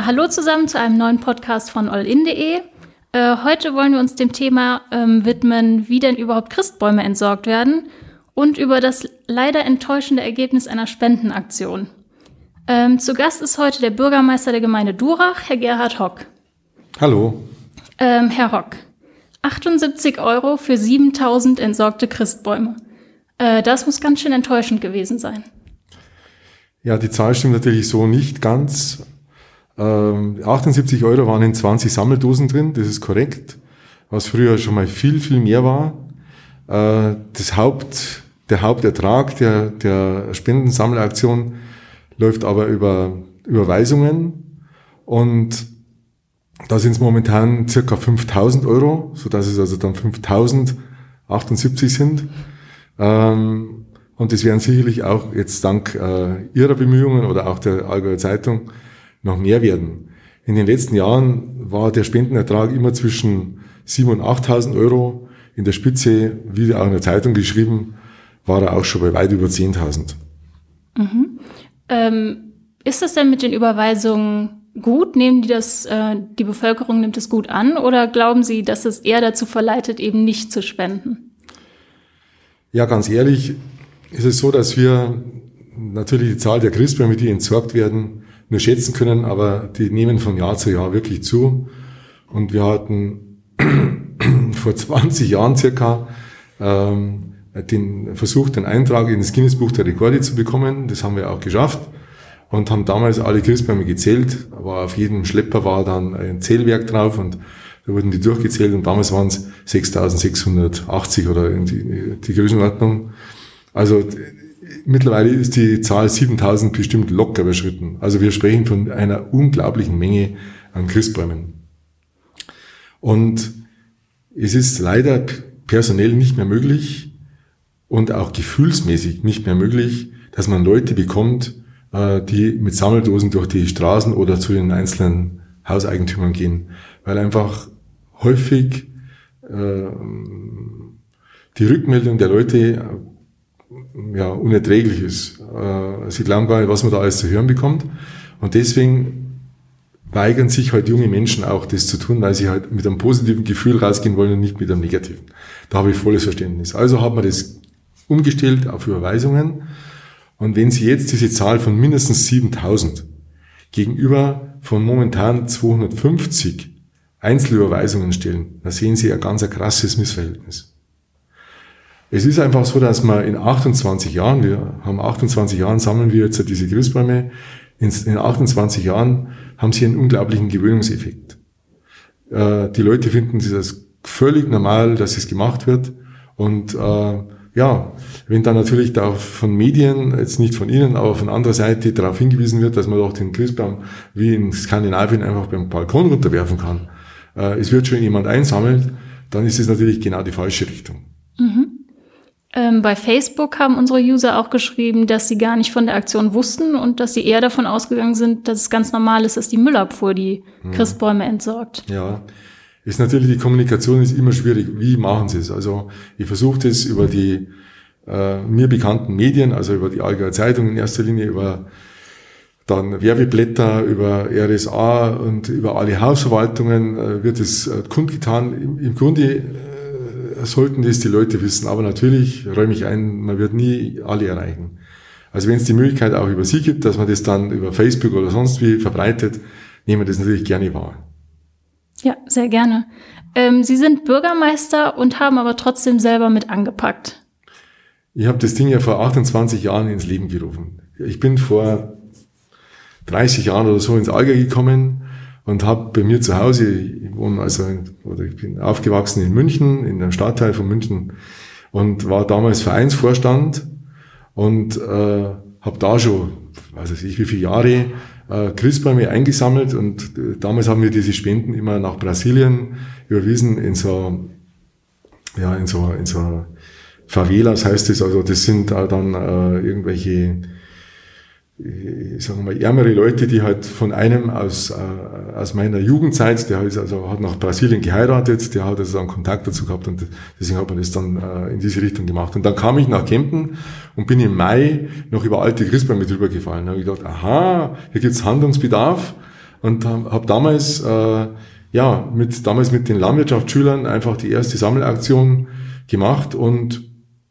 Hallo zusammen zu einem neuen Podcast von allin.de. Heute wollen wir uns dem Thema widmen, wie denn überhaupt Christbäume entsorgt werden und über das leider enttäuschende Ergebnis einer Spendenaktion. Zu Gast ist heute der Bürgermeister der Gemeinde Durach, Herr Gerhard Hock. Hallo. Herr Hock, 78 € für 7.000 entsorgte Christbäume. Das muss ganz schön enttäuschend gewesen sein. Ja, die Zahl stimmt natürlich so nicht ganz. 78 € waren in 20 Sammeldosen drin, das ist korrekt, was früher schon mal viel, viel mehr war. Der Hauptertrag der Spendensammelaktion läuft aber über Überweisungen und da sind es momentan circa 5.000 €, sodass es also dann 5.078 sind. Und das werden sicherlich auch jetzt dank Ihrer Bemühungen oder auch der Allgäuer Zeitung noch mehr werden. In den letzten Jahren war der Spendenertrag immer zwischen 7.000 und 8.000 €. In der Spitze, wie auch in der Zeitung geschrieben, war er auch schon bei weit über 10.000. Mhm. Ist das denn mit den Überweisungen gut? Die Bevölkerung nimmt es gut an oder glauben Sie, dass es eher dazu verleitet, eben nicht zu spenden? Ja, ganz ehrlich ist es so, dass wir natürlich die Zahl der Christbäume, die entsorgt werden, nur schätzen können, aber die nehmen von Jahr zu Jahr wirklich zu. Und wir hatten vor 20 Jahren circa den Versuch, den Eintrag in das Guinness-Buch der Rekorde zu bekommen. Das haben wir auch geschafft und haben damals alle Christbäume gezählt. Aber auf jedem Schlepper war dann ein Zählwerk drauf und da wurden die durchgezählt und damals waren es 6.680 oder die Größenordnung. Also mittlerweile ist die Zahl 7.000 bestimmt locker überschritten. Also wir sprechen von einer unglaublichen Menge an Christbäumen. Und es ist leider personell nicht mehr möglich und auch gefühlsmäßig nicht mehr möglich, dass man Leute bekommt, die mit Sammeldosen durch die Straßen oder zu den einzelnen Hauseigentümern gehen, weil einfach häufig die Rückmeldung der Leute unerträglich ist. Sie glauben gar nicht, was man da alles zu hören bekommt. Und deswegen weigern sich halt junge Menschen auch, das zu tun, weil sie halt mit einem positiven Gefühl rausgehen wollen und nicht mit einem negativen. Da habe ich volles Verständnis. Also hat man das umgestellt auf Überweisungen. Und wenn Sie jetzt diese Zahl von mindestens 7.000 gegenüber von momentan 250 Einzelüberweisungen stellen, da sehen Sie ein ganz krasses Missverhältnis. Es ist einfach so, dass man in 28 Jahren, sammeln wir jetzt diese Christbäume, in 28 Jahren haben sie einen unglaublichen Gewöhnungseffekt. Die Leute finden das völlig normal, dass es gemacht wird und wenn dann natürlich da von Medien, jetzt nicht von Ihnen, aber von anderer Seite darauf hingewiesen wird, dass man doch den Christbaum wie in Skandinavien einfach beim Balkon runterwerfen kann, es wird schon jemand einsammelt, dann ist es natürlich genau die falsche Richtung. Mhm. Bei Facebook haben unsere User auch geschrieben, dass sie gar nicht von der Aktion wussten und dass sie eher davon ausgegangen sind, dass es ganz normal ist, dass die Müllabfuhr die Christbäume entsorgt. Ja, ist natürlich, die Kommunikation ist immer schwierig. Wie machen Sie es? Also ich versuche das über die mir bekannten Medien, also über die Allgäuer Zeitung in erster Linie, über dann Werbeblätter, über RSA und über alle Hausverwaltungen wird es kundgetan. Im Grunde sollten das die Leute wissen, aber natürlich räume ich ein, man wird nie alle erreichen. Also wenn es die Möglichkeit auch über Sie gibt, dass man das dann über Facebook oder sonst wie verbreitet, nehmen wir das natürlich gerne wahr. Ja, sehr gerne. Sie sind Bürgermeister und haben aber trotzdem selber mit angepackt. Ich habe das Ding ja vor 28 Jahren ins Leben gerufen. Ich bin vor 30 Jahren oder so ins Allgäu gekommen und habe bei mir zu Hause, ich bin aufgewachsen in München, in einem Stadtteil von München und war damals Vereinsvorstand und habe da schon, weiß ich nicht wie viele Jahre, Christbäume eingesammelt und damals haben wir diese Spenden immer nach Brasilien überwiesen in so Favelas heißt es, also das sind dann irgendwelche, sagen wir mal, ärmere Leute, die halt von einem aus meiner Jugendzeit, der hat nach Brasilien geheiratet, der hat also dann Kontakt dazu gehabt und deswegen hat man das dann in diese Richtung gemacht. Und dann kam ich nach Kempten und bin im Mai noch über alte Christbäume drüber gefallen. Da habe ich gedacht, aha, hier gibt's Handlungsbedarf. und habe damals, mit den Landwirtschaftsschülern einfach die erste Sammelaktion gemacht und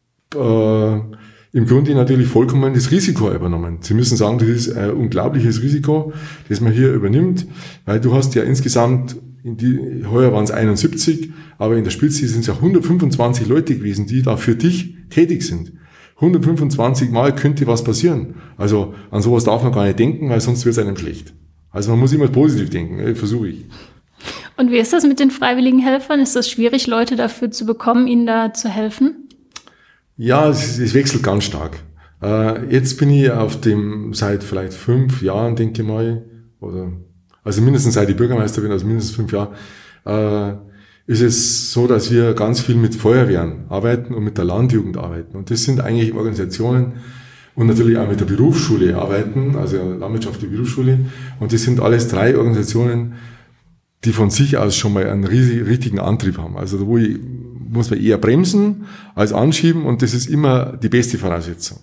im Grunde natürlich vollkommen das Risiko übernommen. Sie müssen sagen, das ist ein unglaubliches Risiko, das man hier übernimmt, weil du hast ja insgesamt, heuer waren es 71, aber in der Spitze sind es ja 125 Leute gewesen, die da für dich tätig sind. 125 Mal könnte was passieren. Also an sowas darf man gar nicht denken, weil sonst wird es einem schlecht. Also man muss immer positiv denken, versuche ich. Und wie ist das mit den freiwilligen Helfern? Ist das schwierig, Leute dafür zu bekommen, ihnen da zu helfen? Ja, es wechselt ganz stark. Jetzt bin ich seit vielleicht 5 Jahren, denke ich mal, also mindestens seit ich Bürgermeister bin, also mindestens 5 Jahre, ist es so, dass wir ganz viel mit Feuerwehren arbeiten und mit der Landjugend arbeiten. Und das sind eigentlich Organisationen und natürlich auch mit der Berufsschule arbeiten, also landwirtschaftliche Berufsschule. Und das sind alles 3 Organisationen, die von sich aus schon mal einen richtigen Antrieb haben. Also muss man eher bremsen als anschieben und das ist immer die beste Voraussetzung.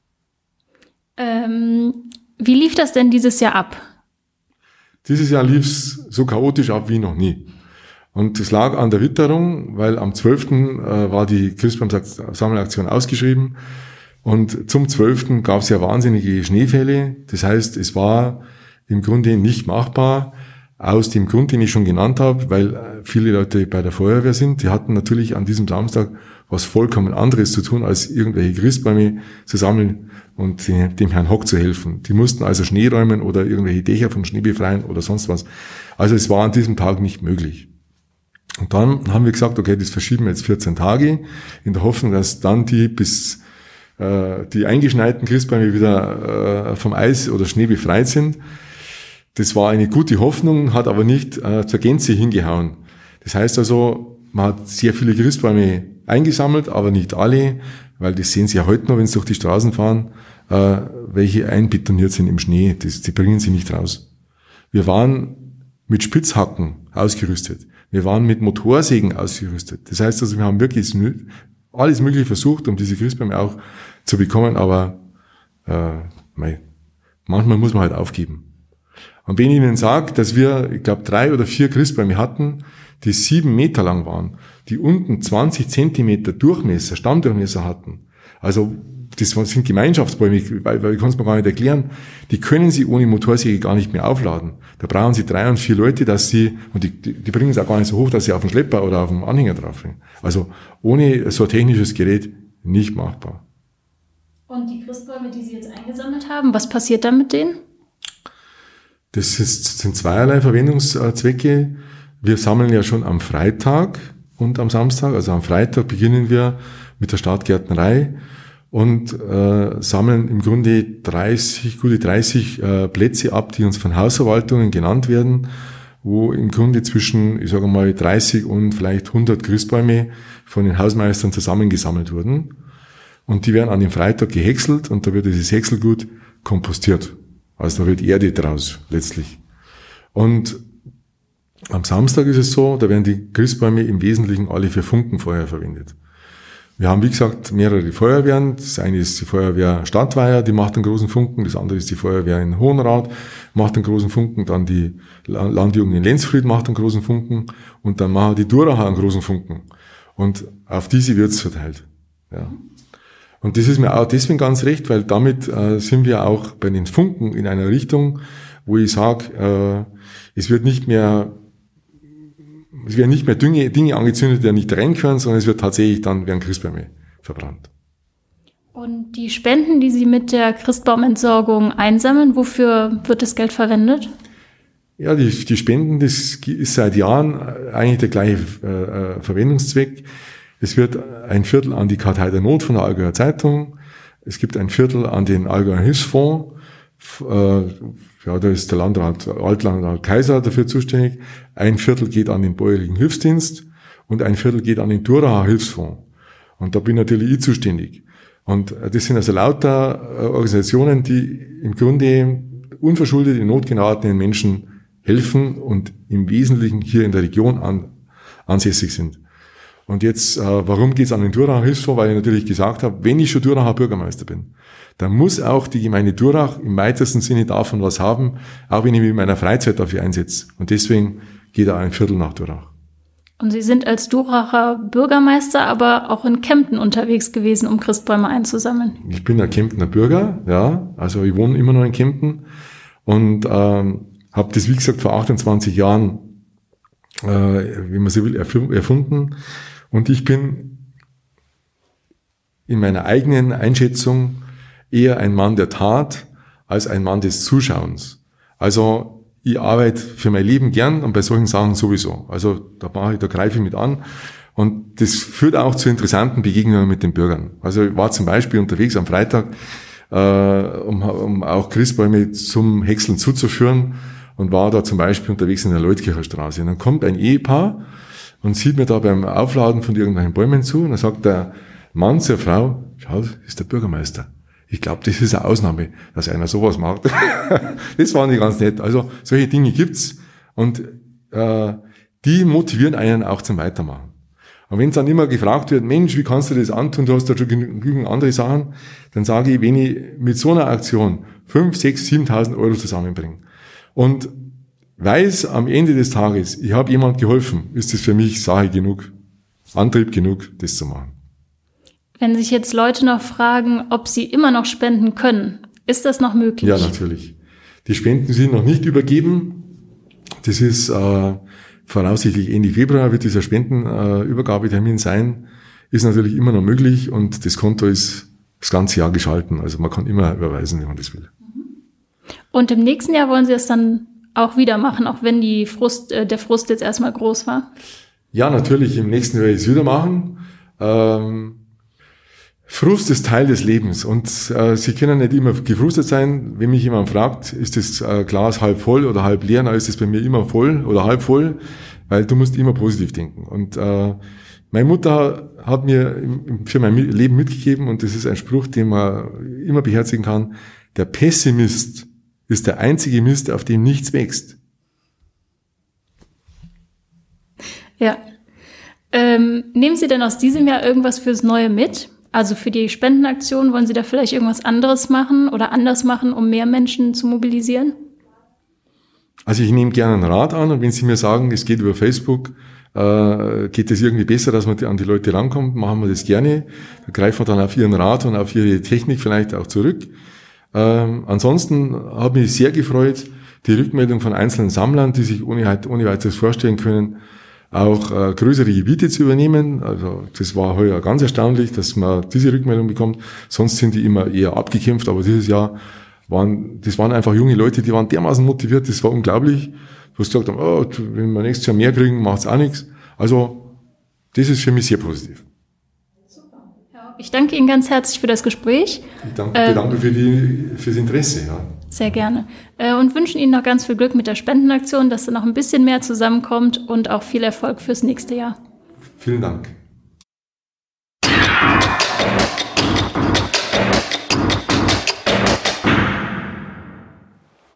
Wie lief das denn dieses Jahr ab? Dieses Jahr lief es so chaotisch ab wie noch nie. Und das lag an der Witterung, weil am 12. War die Christbaum-Sammelaktion ausgeschrieben und zum 12. gab es ja wahnsinnige Schneefälle. Das heißt, es war im Grunde nicht machbar, aus dem Grund, den ich schon genannt habe, weil viele Leute bei der Feuerwehr sind. Die hatten natürlich an diesem Samstag was vollkommen anderes zu tun, als irgendwelche Christbäume zu sammeln und dem Herrn Hock zu helfen. Die mussten also Schnee räumen oder irgendwelche Dächer von Schnee befreien oder sonst was. Also es war an diesem Tag nicht möglich. Und dann haben wir gesagt, okay, das verschieben wir jetzt 14 Tage, in der Hoffnung, dass dann die eingeschneiten Christbäume wieder vom Eis oder Schnee befreit sind. Das war eine gute Hoffnung, hat aber nicht zur Gänze hingehauen. Das heißt also, man hat sehr viele Christbäume eingesammelt, aber nicht alle, weil das sehen Sie ja heute noch, wenn Sie durch die Straßen fahren, welche einbetoniert sind im Schnee. Die bringen Sie nicht raus. Wir waren mit Spitzhacken ausgerüstet. Wir waren mit Motorsägen ausgerüstet. Das heißt also, wir haben wirklich alles Mögliche versucht, um diese Christbäume auch zu bekommen, aber manchmal muss man halt aufgeben. Und wenn ich Ihnen sage, dass wir, ich glaube, 3 oder 4 Christbäume hatten, die 7 Meter lang waren, die unten 20 Zentimeter Durchmesser, Stammdurchmesser hatten, also das sind Gemeinschaftsbäume, weil ich kann es mir gar nicht erklären, die können Sie ohne Motorsäge gar nicht mehr aufladen. Da brauchen Sie 3 und 4 Leute, und die bringen es auch gar nicht so hoch, dass Sie auf den Schlepper oder auf den Anhänger drauf bringen. Also ohne so ein technisches Gerät nicht machbar. Und die Christbäume, die Sie jetzt eingesammelt haben, was passiert dann mit denen? Das sind zweierlei Verwendungszwecke. Wir sammeln ja schon am Freitag und am Samstag. Also am Freitag beginnen wir mit der Stadtgärtnerei und sammeln im Grunde gute 30 Plätze ab, die uns von Hausverwaltungen genannt werden, wo im Grunde zwischen, ich sage mal, 30 und vielleicht 100 Christbäume von den Hausmeistern zusammengesammelt wurden. Und die werden an dem Freitag gehäckselt und da wird dieses Häckselgut kompostiert. Also da wird Erde draus, letztlich. Und am Samstag ist es so, da werden die Christbäume im Wesentlichen alle für Funkenfeuer verwendet. Wir haben, wie gesagt, mehrere Feuerwehren. Das eine ist die Feuerwehr Stadtweiher, die macht einen großen Funken. Das andere ist die Feuerwehr in Hohenrath, macht einen großen Funken. Dann die Landjugend in Lenzfried macht einen großen Funken. Und dann machen die Duracher einen großen Funken. Und auf diese wird's verteilt. Ja. Und das ist mir auch deswegen ganz recht, weil damit sind wir auch bei den Funken in einer Richtung, wo ich sage, es werden nicht mehr Dinge angezündet, die nicht reingehören, sondern es wird tatsächlich werden Christbäume verbrannt. Und die Spenden, die Sie mit der Christbaumentsorgung einsammeln, wofür wird das Geld verwendet? Ja, die Spenden, das ist seit Jahren eigentlich der gleiche Verwendungszweck. Es wird ein Viertel an die Kartei der Not von der Allgäuer Zeitung. Es gibt ein Viertel an den Allgäuer Hilfsfonds. Da ist der Altlandrat Kaiser dafür zuständig. Ein Viertel geht an den Bäuerlichen Hilfsdienst und ein Viertel geht an den Duracher Hilfsfonds. Und da bin natürlich ich zuständig. Und das sind also lauter Organisationen, die im Grunde unverschuldet in Not geratenen Menschen helfen und im Wesentlichen hier in der Region ansässig sind. Und jetzt, warum geht es an den Durach Hilfsfonds? Weil ich natürlich gesagt habe, wenn ich schon Duracher Bürgermeister bin, dann muss auch die Gemeinde Durach im weitesten Sinne davon was haben, auch wenn ich mich in meiner Freizeit dafür einsetze. Und deswegen geht da ein Viertel nach Durach. Und Sie sind als Duracher Bürgermeister aber auch in Kempten unterwegs gewesen, um Christbäume einzusammeln. Ich bin ein Kemptener Bürger, ja, also ich wohne immer noch in Kempten und habe das, wie gesagt, vor 28 Jahren, wie man so will, erfunden. Und ich bin in meiner eigenen Einschätzung eher ein Mann der Tat als ein Mann des Zuschauens. Also ich arbeite für mein Leben gern und bei solchen Sachen sowieso. Also da greife ich mit an. Und das führt auch zu interessanten Begegnungen mit den Bürgern. Also ich war zum Beispiel unterwegs am Freitag, um auch Christbäume zum Häckseln zuzuführen und war da zum Beispiel unterwegs in der Leutkircher Straße. Und dann kommt ein Ehepaar und sieht mir da beim Aufladen von irgendwelchen Bäumen zu und dann sagt der Mann zur Frau, schau, das ist der Bürgermeister. Ich glaube, das ist eine Ausnahme, dass einer sowas macht. Das fand ich ganz nett. Also solche Dinge gibt's und die motivieren einen auch zum Weitermachen. Und wenn es dann immer gefragt wird, Mensch, wie kannst du das antun, du hast da schon genügend andere Sachen, dann sage ich, wenn ich mit so einer Aktion 5.000, 6.000, 7.000 Euro zusammenbringe und weiß am Ende des Tages, ich habe jemand geholfen, ist das für mich Sache genug, Antrieb genug, das zu machen. Wenn sich jetzt Leute noch fragen, ob sie immer noch spenden können, ist das noch möglich? Ja, natürlich. Die Spenden sind noch nicht übergeben. Das ist voraussichtlich Ende Februar wird dieser Spendenübergabetermin sein. Ist natürlich immer noch möglich und das Konto ist das ganze Jahr geschalten. Also man kann immer überweisen, wenn man das will. Und im nächsten Jahr wollen Sie es dann auch wieder machen, auch wenn der Frust jetzt erstmal groß war? Ja, natürlich. Im nächsten Jahr werde ich es wieder machen. Frust ist Teil des Lebens und Sie können nicht immer gefrustet sein. Wenn mich jemand fragt, ist das Glas halb voll oder halb leer, dann ist es bei mir immer voll oder halb voll, weil du musst immer positiv denken. Und meine Mutter hat mir für mein Leben mitgegeben und das ist ein Spruch, den man immer beherzigen kann. Der Pessimist ist der einzige Mist, auf dem nichts wächst. Ja. Nehmen Sie denn aus diesem Jahr irgendwas fürs Neue mit? Also für die Spendenaktion, wollen Sie da vielleicht irgendwas anderes machen oder anders machen, um mehr Menschen zu mobilisieren? Also ich nehme gerne einen Rat an und wenn Sie mir sagen, es geht über Facebook, geht es irgendwie besser, dass man an die Leute rankommt, machen wir das gerne. Da greifen wir dann auf Ihren Rat und auf Ihre Technik vielleicht auch zurück. Ansonsten hat mich sehr gefreut, die Rückmeldung von einzelnen Sammlern, die sich ohne weiteres vorstellen können, auch größere Gebiete zu übernehmen. Also das war heuer ganz erstaunlich, dass man diese Rückmeldung bekommt. Sonst sind die immer eher abgekämpft, aber dieses Jahr waren einfach junge Leute, die waren dermaßen motiviert, das war unglaublich. Du hast gesagt, oh, wenn wir nächstes Jahr mehr kriegen, macht's auch nichts. Also das ist für mich sehr positiv. Super. Ja, ich danke Ihnen ganz herzlich für das Gespräch. Ich bedanke fürs Interesse. Ja. Sehr gerne. Und wünschen Ihnen noch ganz viel Glück mit der Spendenaktion, dass da noch ein bisschen mehr zusammenkommt und auch viel Erfolg fürs nächste Jahr. Vielen Dank.